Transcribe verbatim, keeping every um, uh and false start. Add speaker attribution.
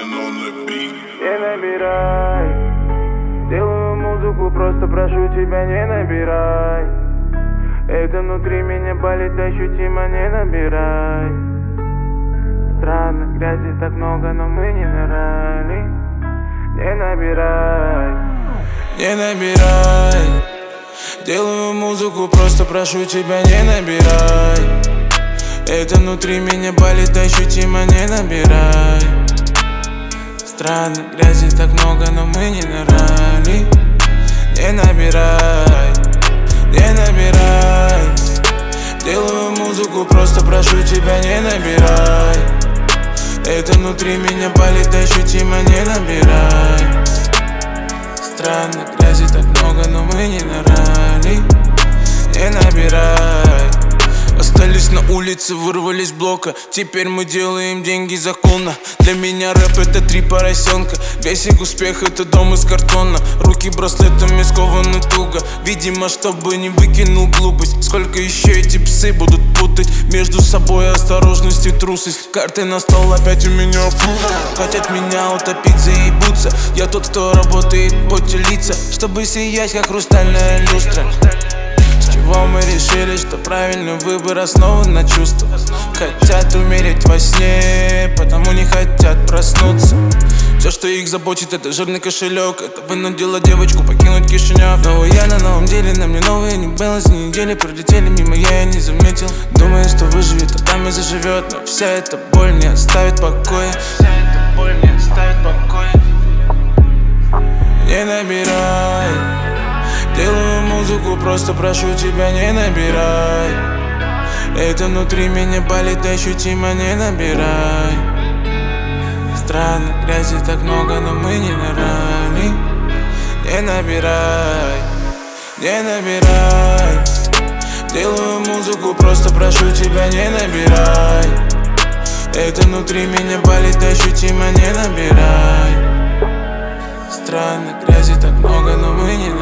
Speaker 1: Не набирай. Делаю музыку, просто прошу тебя, не набирай. Это внутри меня болит ощутимо, не набирай. Странно, грязи так много, но мы не нырали. Не набирай.
Speaker 2: Не набирай. Делаю музыку, просто прошу тебя, не набирай. Это внутри меня болит ощутимо, не набирай. Странно, грязи так много, но мы не нырали. Не набирай, не набирай. Делаю музыку, просто прошу тебя, не набирай. Это внутри меня болит ощутимо, не набирай. Странно, грязи так много, но мы не нырали. Не набирай. Остались на улице, вырвались с блока. Теперь мы делаем деньги законно. Для меня рэп это три поросенка. Весь их успех это дом из картона. Руки браслетами скованы туго. Видимо, чтобы не выкинул глупость. Сколько еще эти псы будут путать между собой осторожность и трусость. Карты на стол опять у меня фу. Хотят меня утопить, заебутся. Я тот, кто работает в поте лица, чтобы сиять как хрустальная люстра. С чего мы решили, что правильный выбор основан на чувствах. Хотят умереть во сне, потому не хотят проснуться. Все, что их заботит, это жирный кошелек. Это вынудило девочку покинуть Кишинев. Но я на новом деле, на мне новые не баланс. Недели пролетели мимо, я и не заметил. Думаю, что выживет, а там и заживет. Но вся эта боль не оставит покоя. Вся эта боль не оставит покоя. Не набирай. Делаю музыку, просто прошу тебя, не набирай. Это внутри меня болит ощутимо, не набирай. Странно, грязи так много, но мы не нырали. Не набирай, не набирай. Делаю музыку, просто прошу тебя, не набирай. Это внутри меня болит ощутимо, не набирай. Странно, грязи так много, но мы не нырали.